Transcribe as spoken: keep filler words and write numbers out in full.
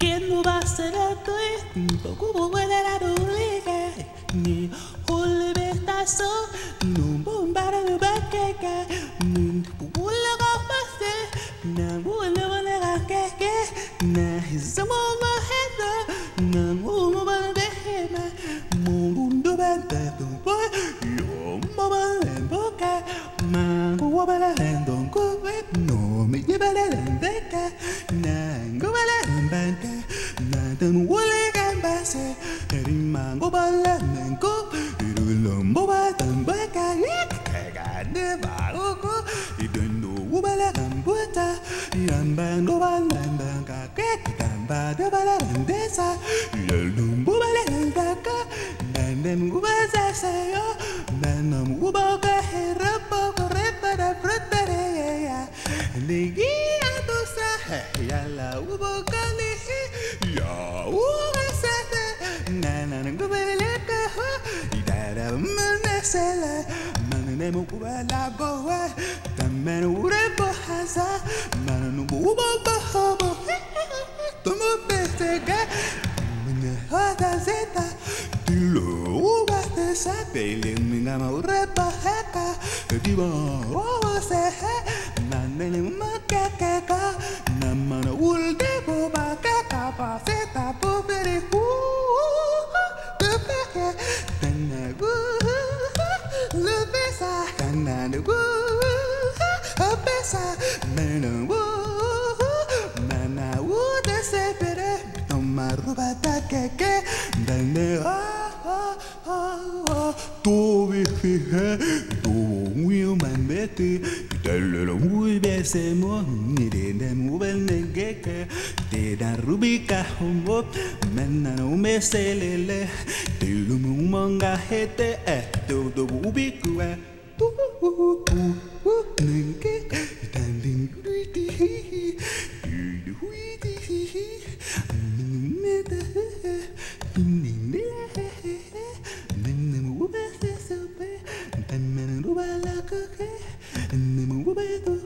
que no va a ser alto y poco buena la liga ni hulle besta så no bombara no bakeka ni hulle gafase na hulle wala keke na hizamo ma heda na hulle wala behema mundo benta tumpo yo mama boca ma wala ndon ko no me llevaré la beca na ngobala benta na tan hulle gambase rimango bala menko lombo batan baka kaga ne baruko idendo ubala gambuta yambando balanda kake kamba de bala ndesa lombo bala ndaka nandem ubaza sayo nanam ubaka herapo koreta da frutere ya ligi atosa ya la uboka ni ya ubasa nana ngubele ka Manasela, Mananemo la goa, the man would have haza, Mananuba Bahabo, Tomo Bestega, Minahada Zeta, Dilo, the Sapele, Minama Repa Haka, Diva, was a head, Nanema Kaka, Namana wool debo Baka, Paseta, Popere, the Baka. Le besa, canana woo, a besa, mana woo, mana woo, the sepere, toma rubata keke, dane ah ah ah, tu vive, tu will man bete, tell muy besemo, ni de mover negeke, te da rubica homo, mana no me selele, te lumanga hete, eh, todo ubicua, tu nenge, standing pretty, you witty, meta, in the then the move is so bad, and men who are like a and the move